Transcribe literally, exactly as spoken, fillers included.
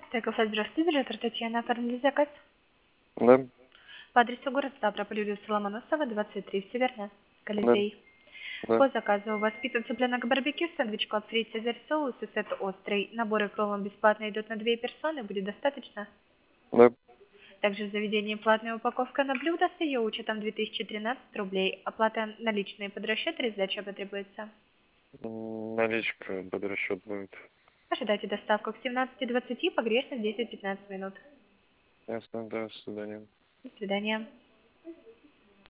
Стейк-офф, здравствуйте, директор Татьяна, оформили заказ Да, по адресу город Ставрополь, улица Ломоносова, двадцать три, в Северное, да, Колизей. да. По заказу у вас пицца цыпленок барбекю, сэндвич клаб фри, цезарь соус и сет острый. Наборы к вам бесплатно идут на две персоны, будет достаточно? Да. Также в заведении платная упаковка на блюдо с ее учетом две тысячи тринадцать рублей. Оплата наличные под расчет или сдача потребуется? М, Наличка под расчет будет. Ожидайте доставку к семнадцати двадцати, погрешность десять-пятнадцать минут. Ясно, до свидания. До свидания.